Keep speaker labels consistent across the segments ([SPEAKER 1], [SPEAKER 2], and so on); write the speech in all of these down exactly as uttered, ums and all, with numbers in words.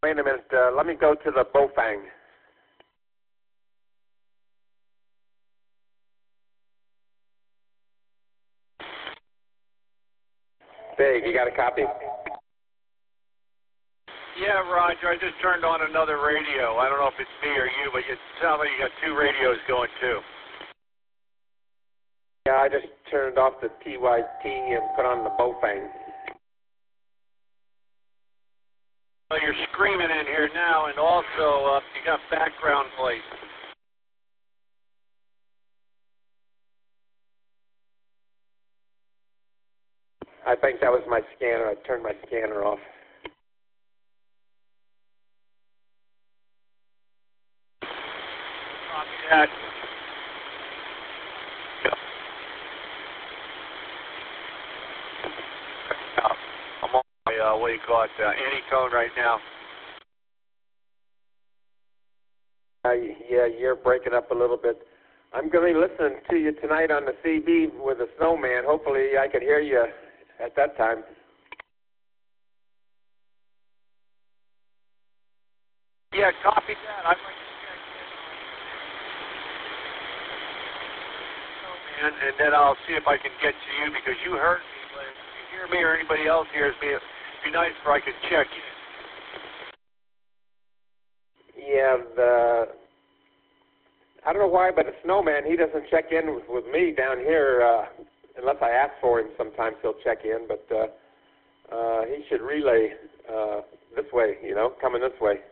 [SPEAKER 1] Wait a minute. Uh, let me go to the Bofang. Dave, you got a copy?
[SPEAKER 2] Yeah, Roger. I just turned on another radio. I don't know if it's me or you, but it sounds like you got two radios going too.
[SPEAKER 1] Yeah, I just turned off the T Y T and put on the Bofang.
[SPEAKER 2] Well, you're screaming in here now, and also uh, you got background noise.
[SPEAKER 1] I think that was my scanner. I turned my scanner off.
[SPEAKER 2] Copy that. I'm on my, uh, what do you call it, uh, Anytone right now.
[SPEAKER 1] Uh, yeah, you're breaking up a little bit. I'm going to be listening to you tonight on the C B with the Snowman. Hopefully I can hear you at that time.
[SPEAKER 2] Yeah, copy that. I'd like to check in on and then I'll see if I can get to you because you heard me. But if you hear me or anybody else hears me, it'd be nice if I could check in.
[SPEAKER 1] Yeah, the, I don't know why, but the Snowman, he doesn't check in with, with me down here uh, unless I ask for him. Sometimes he'll check in, but uh, uh, he should relay uh, this way, you know, coming this way.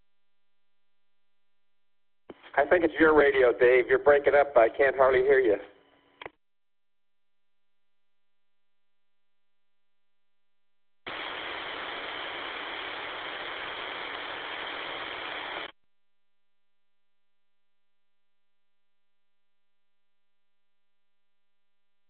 [SPEAKER 1] I think it's your radio, Dave. You're breaking up. I can't hardly hear you.